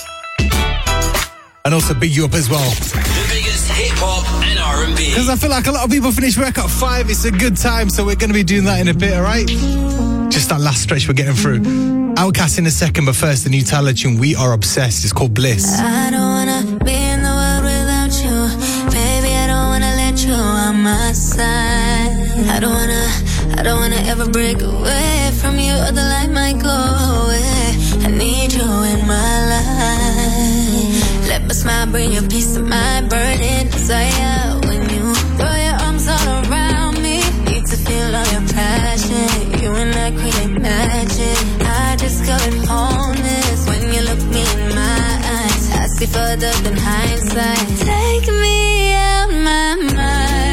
And also big you up as well. The biggest hip-hop and R&B. Because I feel like a lot of people finish work at 5. It's a good time, so we're going to be doing that in a bit, alright? Just that last stretch we're getting through. Outcast in a second, but first the new Tyler tune, We Are Obsessed. It's called Bliss. I don't wanna be in the world without you. Baby, I don't wanna let you on my side. I don't wanna ever break away from you, or the light might go away. I need you in my life. Let my smile bring you peace of mind, burning desire. When you throw your arms all around me, need to feel all your passion. You and I create magic. I discovered wholeness when you look me in my eyes. I see further than hindsight. Take me out my mind.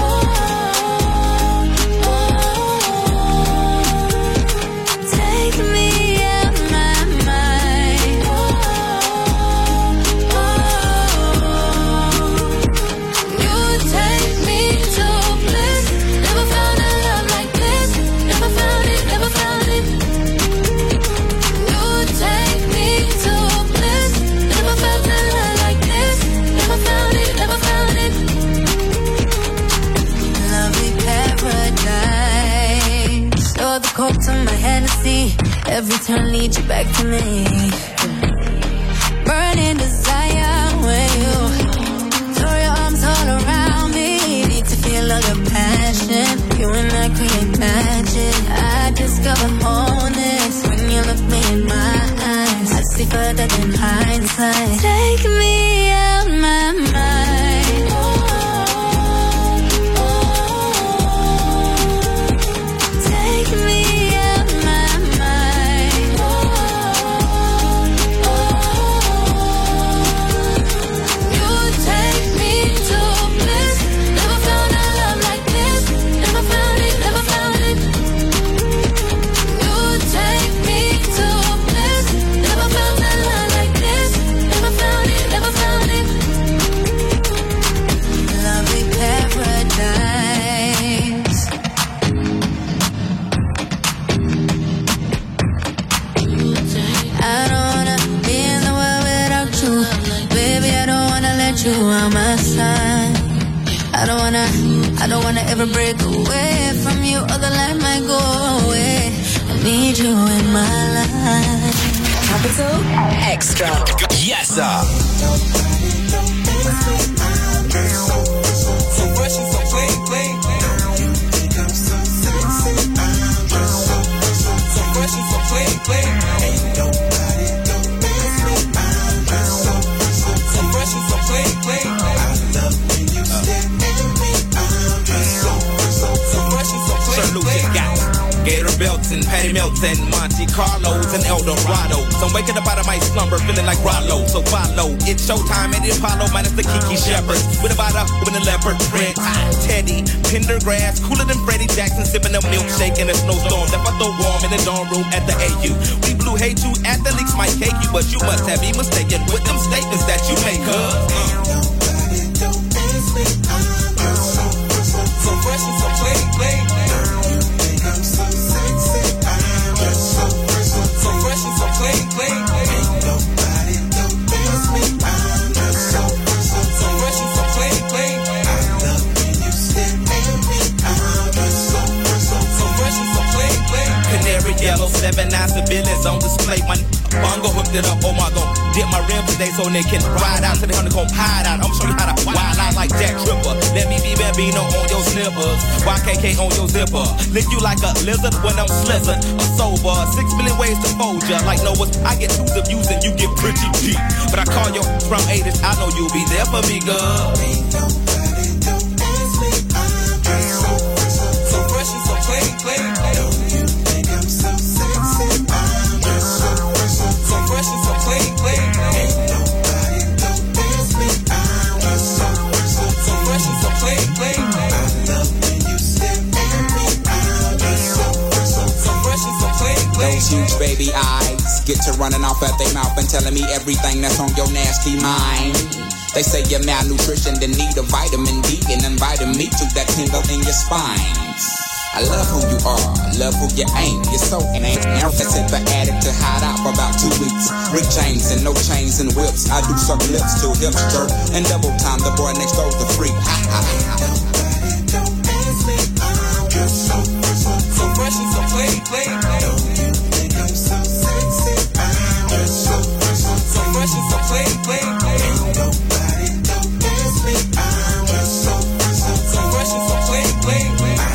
Coke to my Hennessy, every turn leads you back to me. Burning desire when you throw your arms all around me. Need to feel all your passion. You and I create magic. I discover wholeness when you look me in my eyes. I see further than hindsight. Take me out my mind. I don't wanna ever break away from you, or the light might go away. I need you in my life. Capital Extra. Yes, sir. So fresh and so clean, clean. So fresh and so clean, clean. So fresh and so clean, clean. Sir Lucas got Gator belts and Patty Melton, Monte Carlos and Eldorado. So I'm waking up out of my slumber feeling like Rollo. So follow, it's showtime at the Apollo minus the Kiki Shepherds. With a bada, with a leopard print. Teddy, Pendergrass, cooler than Freddie Jackson, sipping a milkshake in a snowstorm. Left I throw warm in the dorm room at the AU. We blew hate you, athletes might cake you, but you must have been mistaken with them statements that you make, So fresh and so clean, clean. So fresh and so clean, clean. So fresh and so clean, clean. So fresh and so clean, clean. Canary yellow, 7 9 civilians on display. My bongo hooked it up, oh my god. Dip my rim today so they can ride out to the honeycomb hide out. I'm show you how to wild out like Jack Tripper. Let me be Bambino on your slippers. YKK on your zipper. Lick you like a lizard when I'm slizzard. A sober, 6 million ways to fold ya. Like Noah's, I get 2s of views and you get pretty deep. But I call you from 80s, I know you'll be there for me, girl. So fresh and so clean, clean. So fresh and so clean, clean. So fresh and so clean, clean. So fresh and so clean, clean. Those huge baby eyes get to running off at their mouth and telling me everything that's on your nasty mind. They say you're malnutrition, then need a vitamin D, and inviting me to that tingle in your spine. I love who you are, I love who you ain't. You're so ain't. Now I sent the attic to hide out for about 2 weeks. Rick James and no chains and whips. I do suck lips to hips jerk and double time. The boy next door's the freak. Ha ha ha. So fresh and so clean, clean. So fresh and so clean, clean. So fresh and so clean, clean.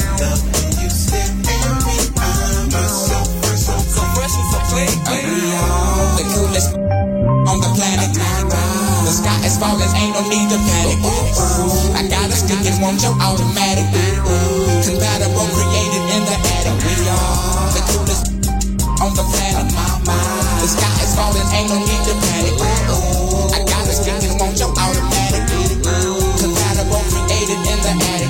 The coolest on the planet. The sky is falling, ain't no need to panic. I got a stick and want your automatic. Compatible, created in the attic. We are the coolest on the planet. The sky is falling, ain't no need to panic. I got a stick and want your automatic. Compatible, created in the attic.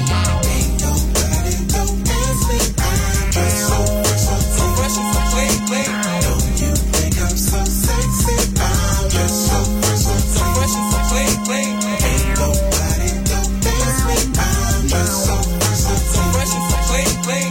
So fresh and so clean, clean. So fresh and so clean, clean. So fresh and so clean, clean.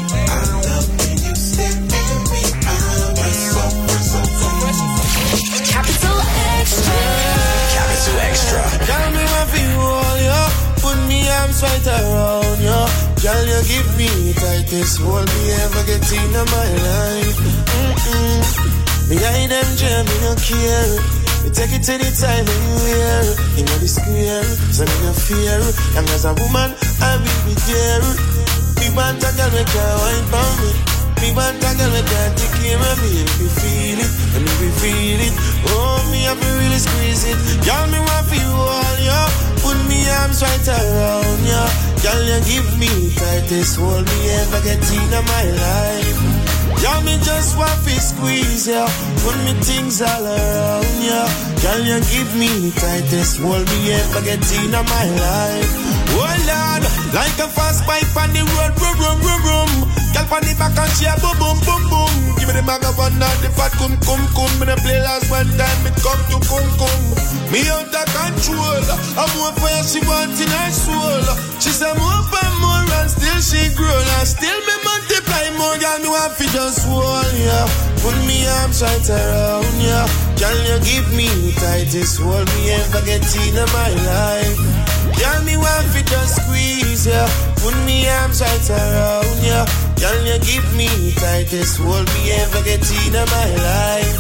Capital Extra. Capital Extra. Tell me what you want, yo. Put me arms right around you. Girl, you give me tightest hold me ever get in my life. Behind them jam, me no care. We take it anytime, anywhere. In the square, so me no fear. And as a woman, I will be there. Me want a girl that can wine for me. Me want a girl that can take care of me. If you feel it, and if you feel it, oh, me have to really squeeze it. Girl, me want for you all, yo. Put me arms right around you. Girl, you give me tightest hold me ever get in my life. Girl, me just want to squeeze ya. Put me things all around ya. Girl, you give me tightest hold me ever get in my life. Oh Lord, like a fast bike on the road, rum rum rum rum. Girl, on the back and she a boom boom boom boom. Give me the microphone and the fat cum cum cum. Me the play last one time, it come to cum cum. Me out of control. I'm more for her, she want in her soul. She say more and more and still she grow. And still me multiply more. Girl, me want to just hold ya. Put me arms right around ya. Girl, you give me tightest hold me ever get in my life. Girl, me want to just squeeze ya. Put me arms right around ya. Girl, you give me tightest hold me ever get in my life.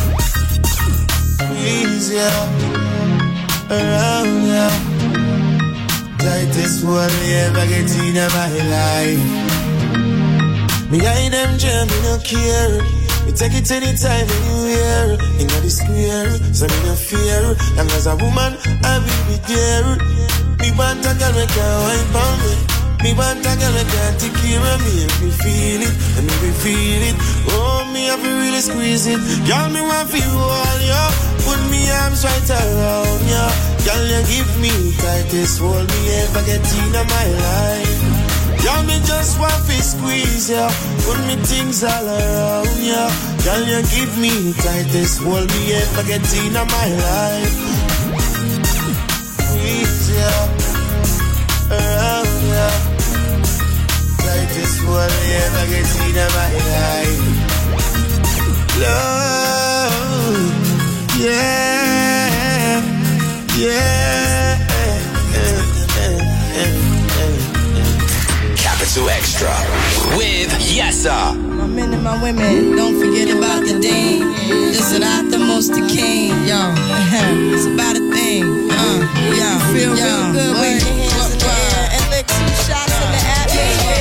Squeeze ya, around ya. Tightest hold me ever get in my life. Me guide them jam, me no care. Me take it anytime, anywhere. In the square, so me no fear. Long as a woman, I will be there. Me want a girl that can wine for me. Me want a girl that can take care of me. If me feel it, and me be feel it. Oh, me have to really squeeze it. Girl, me want to hold ya. Put me arms right around ya. Girl, you give me tightest hold me ever get in my life. Girl, me just want to squeeze ya. Put me things all around ya. Girl, you give me tightest hold me ever get in my life. Squeeze ya, around ya. Tightest hold me ever get in my life. Love, yeah, yeah. Capital Extra with Yessa. My men and my women, don't forget about the dean. This is not the most the king, yo. It's about a thing, yo. Feel real good with your hands in the air and lick 2 shots in the atmosphere.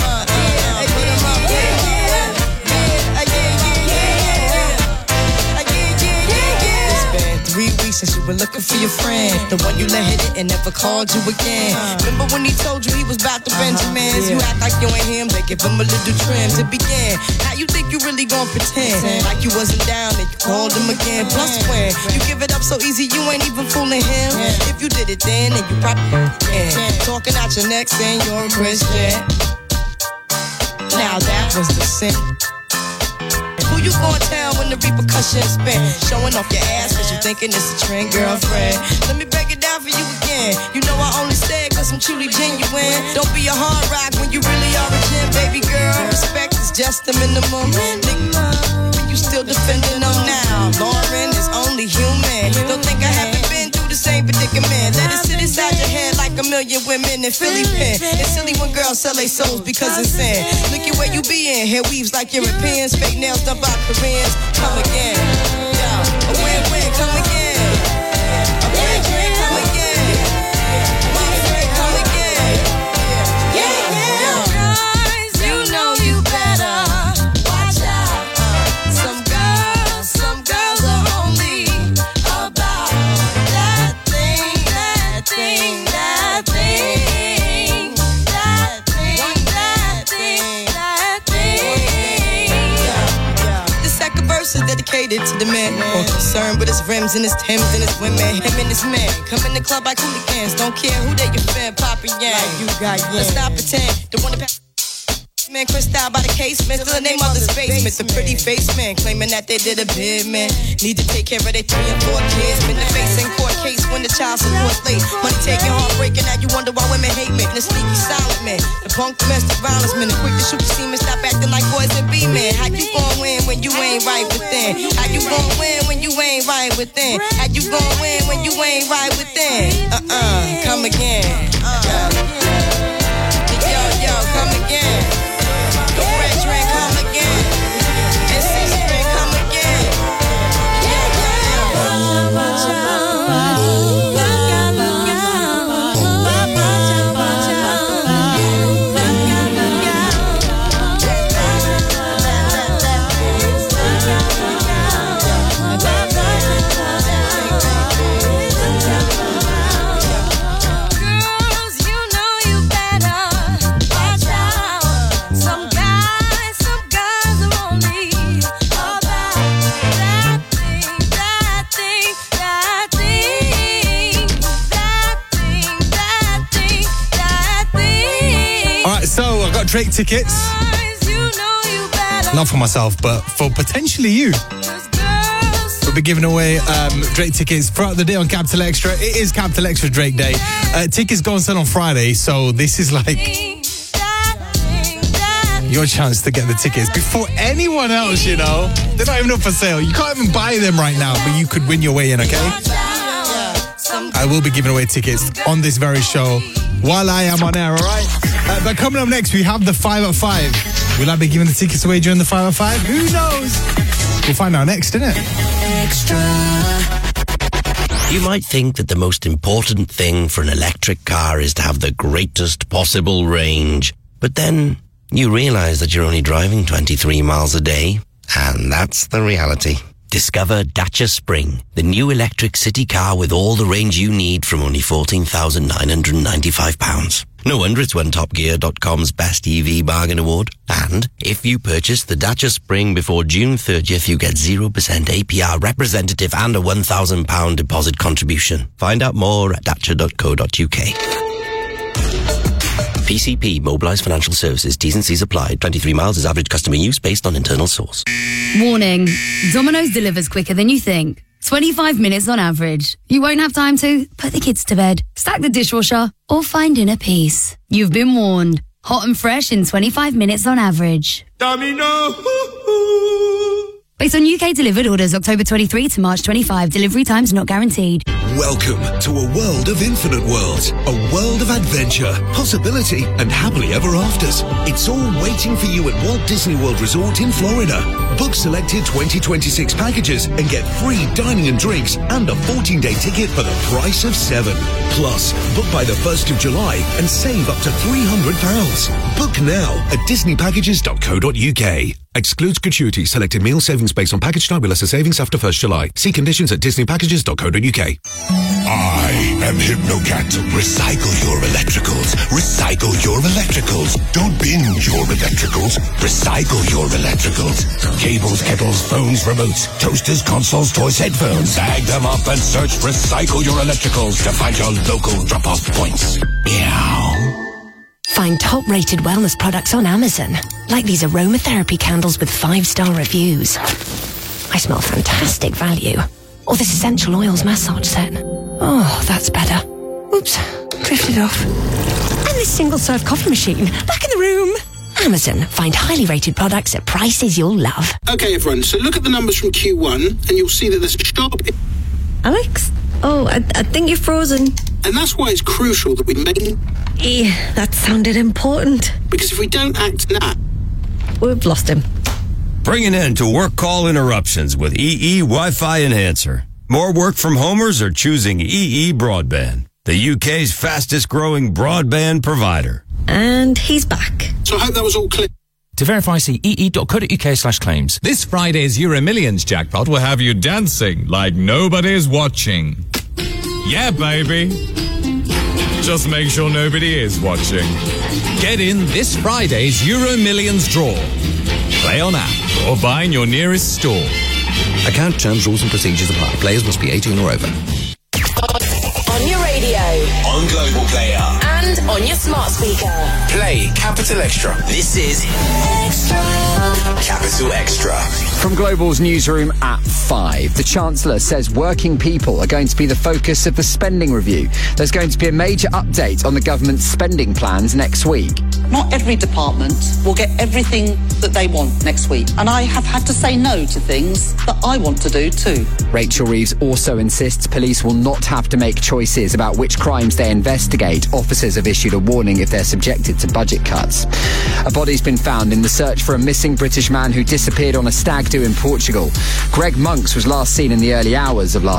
Since you were looking for your friend, the one you let hit it and never called you again. Remember when he told you he was about to Benjamins? You act like you ain't him, they give him a little trim to begin. How you think you really gon' pretend like you wasn't down and you called him again? Plus when you give it up so easy, you ain't even fooling him. If you did it then you probably talking out your neck saying you're a Christian. Now that was the sin. Who you gon' tell when the repercussions spin? Showing off your ass cause you thinking it's a trend, girlfriend. Let me break it down for you again. You know I only say it cause I'm truly genuine. Don't be a hard rock when you really are a gem, baby girl. Respect is just the minimum. Nigga, you still defending them now. Lauren is only human. Don't think I haven't been through the same predicament. Let it sit inside your head like a million women in Philly pen. It's silly when girls sell their souls because it's sin. Look at where you be in. Hair weaves like Europeans. Fake nails done by Koreans. Come again. Yo, a win-win. Come again. A win-win. Come again. My friend, come again. Yeah, yeah. Guys, you know you better watch out. Some girls are only about that thing, that thing, that thing, that thing, that thing, that thing. The second verse is dedicated to the man more concerned with his rims and his Timbs and his women. Him and his men come in the club like hooligans. Don't care who they your fan, poppin' yang. You got yang. Let's not pretend the one that man crissed out by the casement, still in their mother's basement. The pretty face man claiming that they did a bid, man. Need to take care of their 3 and 4 kids. Been the face in court case when the child support's late. Money taking, heartbreaking, now you wonder why women hate men. The sneaky silent man, the punk domestic violence man, the quick to shoot the semen, stop acting like boys and be men. How you gon' win when you ain't right within? How you gon' win when you ain't right within? How you gon' win when you ain't right within? Come again. Yo, come again. The French rain come again. And 6 rain come again. Drake tickets. Not for myself, but for potentially you. We'll be giving away Drake tickets throughout the day on Capital Extra. It is Capital Extra Drake Day. Tickets go on sale on Friday, so this is like your chance to get the tickets before anyone else, you know. They're not even up for sale. You can't even buy them right now, but you could win your way in, okay? I will be giving away tickets on this very show while I am on air, all right? But coming up next, we have the 5 at 5. Will I be giving the tickets away during the 5 at 5? Who knows? We'll find out next, innit? Extra. You might think that the most important thing for an electric car is to have the greatest possible range. But then you realise that you're only driving 23 miles a day. And that's the reality. Discover Dacia Spring, the new electric city car with all the range you need from only £14,995. No wonder it's won TopGear.com's Best EV Bargain Award. And if you purchase the Dacia Spring before June 30th, you get 0% APR representative and a £1,000 deposit contribution. Find out more at dacia.co.uk. PCP, Mobilised Financial Services, T's and C's applied. 23 miles is average customer use based on internal source. Warning, Domino's delivers quicker than you think. 25 minutes on average. You won't have time to put the kids to bed, stack the dishwasher, or find inner peace. You've been warned. Hot and fresh in 25 minutes on average. Domino! Based on UK delivered orders October 23 to March 25. Delivery times not guaranteed. Welcome to a world of infinite worlds. A world of adventure, possibility, and happily ever afters. It's all waiting for you at Walt Disney World Resort in Florida. Book selected 2026 packages and get free dining and drinks and a 14-day ticket for the price of 7. Plus, book by the 1st of July and save up to £300. Book now at disneypackages.co.uk. Excludes gratuity. Selected meal savings based on package type with lesser savings after 1st July. See conditions at disneypackages.co.uk. I am Hypnocat. Recycle your electricals. Recycle your electricals. Don't bin your electricals. Recycle your electricals. Cables, kettles, phones, remotes, toasters, consoles, toys, headphones. Bag them up and search Recycle Your Electricals to find your local drop-off points. Meow. Find top-rated wellness products on Amazon, like these aromatherapy candles with 5-star reviews. I smell fantastic value. Or this essential oils massage set. Oh, that's better. Oops, drifted off. And this single-serve coffee machine, back in the room. Amazon, find highly rated products at prices you'll love. Okay, everyone, so look at the numbers from Q1, and you'll see that there's a sharp... Alex? Oh, I think you're frozen. And that's why it's crucial that we make... That sounded important. Because if we don't act now... We've lost him. Bring an end to work call interruptions with EE Wi-Fi Enhancer. More work from homers are choosing EE Broadband, the UK's fastest growing broadband provider. And he's back. So I hope that was all clear. To verify, see ee.co.uk/claims. This Friday's Euro Millions jackpot will have you dancing like nobody's watching. Yeah, baby. Just make sure nobody is watching. Get in this Friday's Euro Millions draw. Play on app or buy in your nearest store. Account terms, rules and procedures apply. Players must be 18 or over. On your radio. On Global Player. And on your smart speaker. Play Capital Extra. This is Extra. Capital Extra. From Global's newsroom at 5, the Chancellor says working people are going to be the focus of the spending review. There's going to be a major update on the government's spending plans next week. Not every department will get everything that they want next week. And I have had to say no to things that I want to do too. Rachel Reeves also insists police will not have to make choices about which crimes they investigate. Officers have issued a warning if they're subjected to budget cuts. A body's been found in the search for a missing British man who disappeared on a stag do in Portugal. Greg Monks was last seen in the early hours of last